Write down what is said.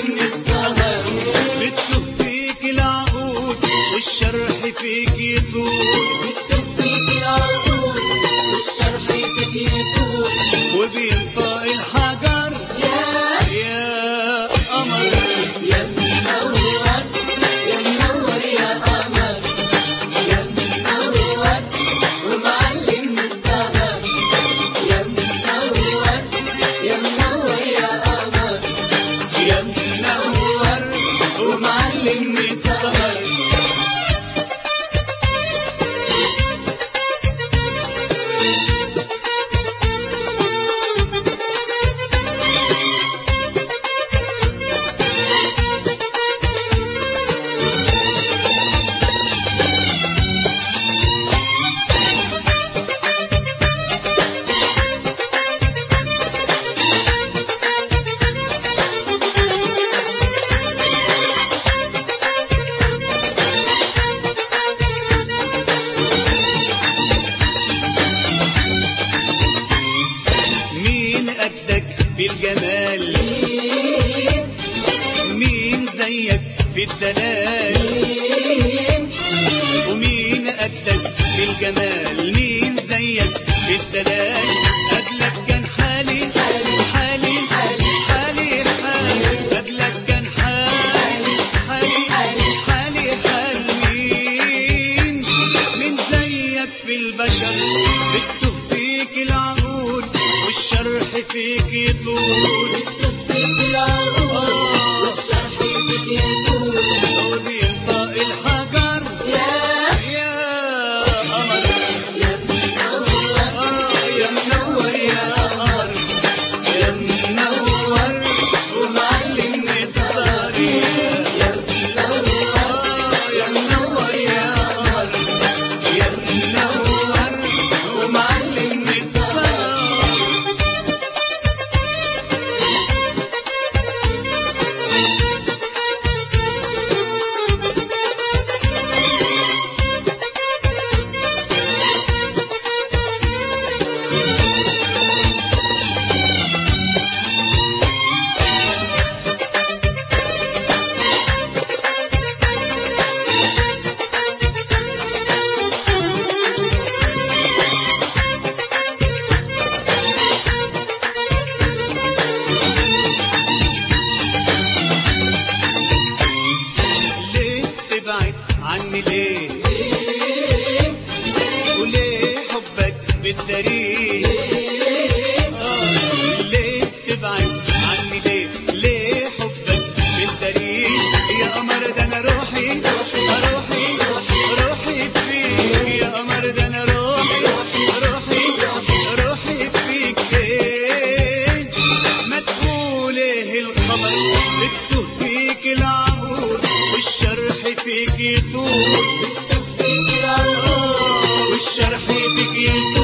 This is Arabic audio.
من السهر، بتوه فيك العقود والشرح فيك يطول، بتوه فيك العقود والشرح فيك يطول، وبينطق الحجر يا قمر. يا منور يا منور يا قمر، يا منور ومعلم السهر، يا منور يا منور يا قمر، يا منور ومعلم السهر. مين قدك في الجمال، مين زيك في الدلال، ومين قدك في الجمال، مين زيك في الدلال. قبلك كان حالي حالي حالي حالي، قبلك كان حالي حالي حالي حال. مين من زيك في البشر، بتوه فيك العقود والشرح فيك يطول، بتوه فيك العقود والشرح فيك يطول، وبينطق الحجر يا قمر. يا منور يا منور يا قمر، يا منور ومعلم السهر، يا منور يا منور يا قمر، يا منور ومعلم السهر. ليه تبعد عني ليه، وليه حبك بالدليل. ليه تبعد عني ليه، ليه حبك بالدليل. يا قمر ده انا روحي روحي روحي فيك، يا قمر ده انا روحي روحي روحي فيك. إيه ما تقول ايه الخبر، بتوه فيك العقود والشرح فيك يطول، بتوه فيك العقود والشرح فيك يطول.